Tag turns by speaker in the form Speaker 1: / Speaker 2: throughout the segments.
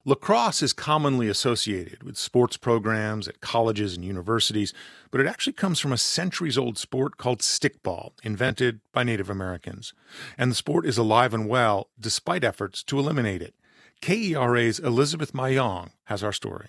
Speaker 1: Lacrosse is commonly associated with sports programs at colleges and universities, but it actually comes from a centuries-old sport called stickball, invented by Native Americans. And the sport is alive and well, despite efforts to eliminate it. KERA's Elizabeth Mayong has our story.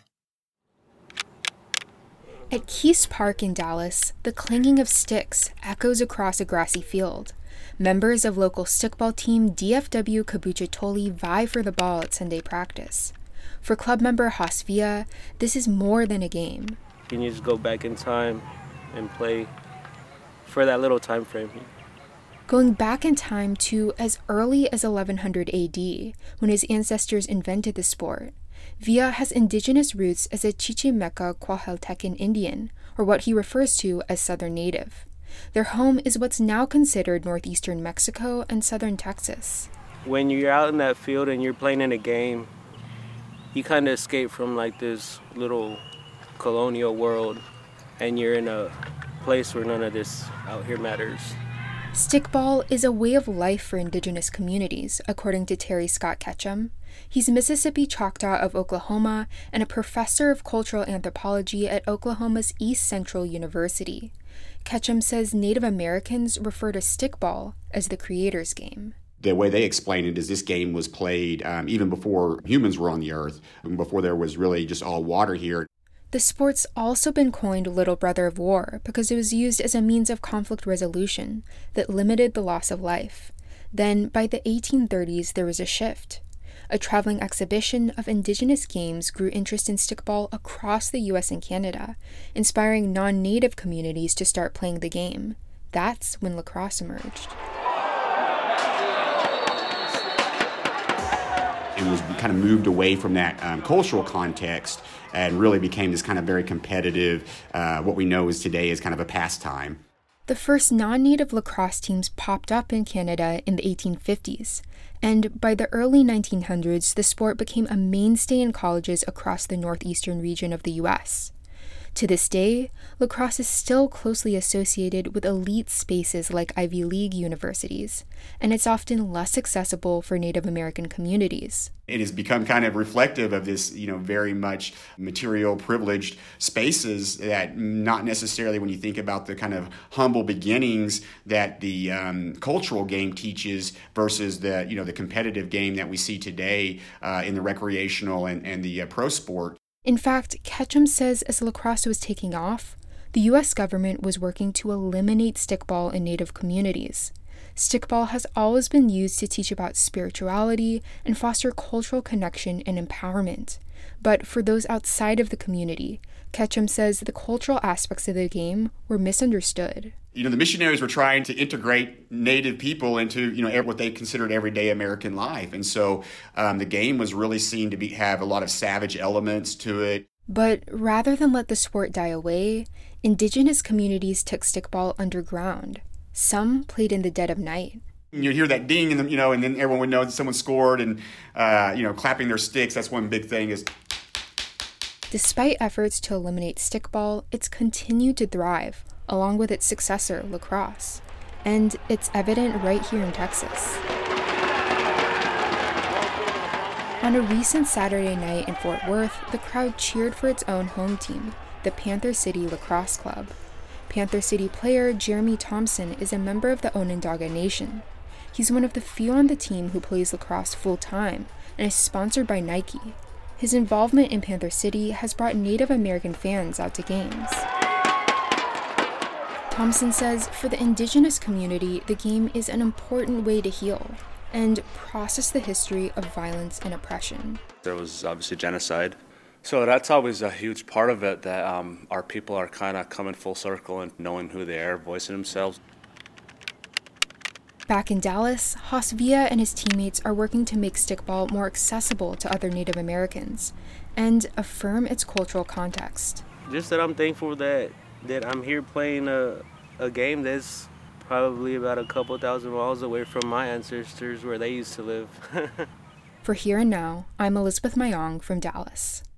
Speaker 2: At Keys Park in Dallas, the clanging of sticks echoes across a grassy field. Members of local stickball team DFW Kabuchitoli vie for the ball at Sunday practice. For club member Hasvia, this is more than a game.
Speaker 3: You need to go back in time and play for that little time frame.
Speaker 2: Going back in time to as early as 1100 AD, when his ancestors invented the sport, Villa has indigenous roots as a Chichimeca Coahuiltecan Indian, or what he refers to as Southern Native. Their home is what's now considered northeastern Mexico and southern Texas.
Speaker 3: When you're out in that field and you're playing in a game, you kind of escape from like this little colonial world, and you're in a place where none of this out here matters.
Speaker 2: Stickball is a way of life for indigenous communities, according to Terry Scott Ketchum. He's a Mississippi Choctaw of Oklahoma and a professor of cultural anthropology at Oklahoma's East Central University. Ketchum says Native Americans refer to stickball as the creator's game.
Speaker 4: The way they explain it is this game was played even before humans were on the earth, before there was really just all water here.
Speaker 2: The sport's also been coined Little Brother of War because it was used as a means of conflict resolution that limited the loss of life. Then, by the 1830s, there was a shift. A traveling exhibition of indigenous games grew interest in stickball across the U.S. and Canada, inspiring non-native communities to start playing the game. That's when lacrosse emerged.
Speaker 4: It was kind of moved away from that cultural context and really became this kind of very competitive, what we know is today is kind of a pastime.
Speaker 2: The first non-native lacrosse teams popped up in Canada in the 1850s, and by the early 1900s, the sport became a mainstay in colleges across the northeastern region of the U.S. To this day, lacrosse is still closely associated with elite spaces like Ivy League universities, and it's often less accessible for Native American communities.
Speaker 4: It has become kind of reflective of this, very much material privileged spaces that not necessarily when you think about the kind of humble beginnings that the cultural game teaches versus the competitive game that we see today in the recreational and the pro sport.
Speaker 2: In fact, Ketchum says as lacrosse was taking off, the U.S. government was working to eliminate stickball in Native communities. Stickball has always been used to teach about spirituality and foster cultural connection and empowerment. But for those outside of the community, Ketchum says the cultural aspects of the game were misunderstood.
Speaker 4: The missionaries were trying to integrate Native people into, what they considered everyday American life. And so the game was really seen to have a lot of savage elements to it.
Speaker 2: But rather than let the sport die away, indigenous communities took stickball underground. Some played in the dead of night.
Speaker 4: You'd hear that ding, and then everyone would know that someone scored, and clapping their sticks. That's one big thing. Is
Speaker 2: despite efforts to eliminate stickball, it's continued to thrive, along with its successor, lacrosse, and it's evident right here in Texas. On a recent Saturday night in Fort Worth, the crowd cheered for its own home team, the Panther City Lacrosse Club. Panther City player Jeremy Thompson is a member of the Onondaga Nation. He's one of the few on the team who plays lacrosse full-time and is sponsored by Nike. His involvement in Panther City has brought Native American fans out to games. Thompson says for the indigenous community, the game is an important way to heal and process the history of violence and oppression.
Speaker 5: There was obviously genocide. So that's always a huge part of it, that our people are kind of coming full circle and knowing who they are, voicing themselves.
Speaker 2: Back in Dallas, Hasvia and his teammates are working to make stickball more accessible to other Native Americans and affirm its cultural context.
Speaker 3: Just that I'm thankful that I'm here playing a game that's probably about a couple thousand miles away from my ancestors where they used to live.
Speaker 2: For Here and Now, I'm Elizabeth Mayong from Dallas.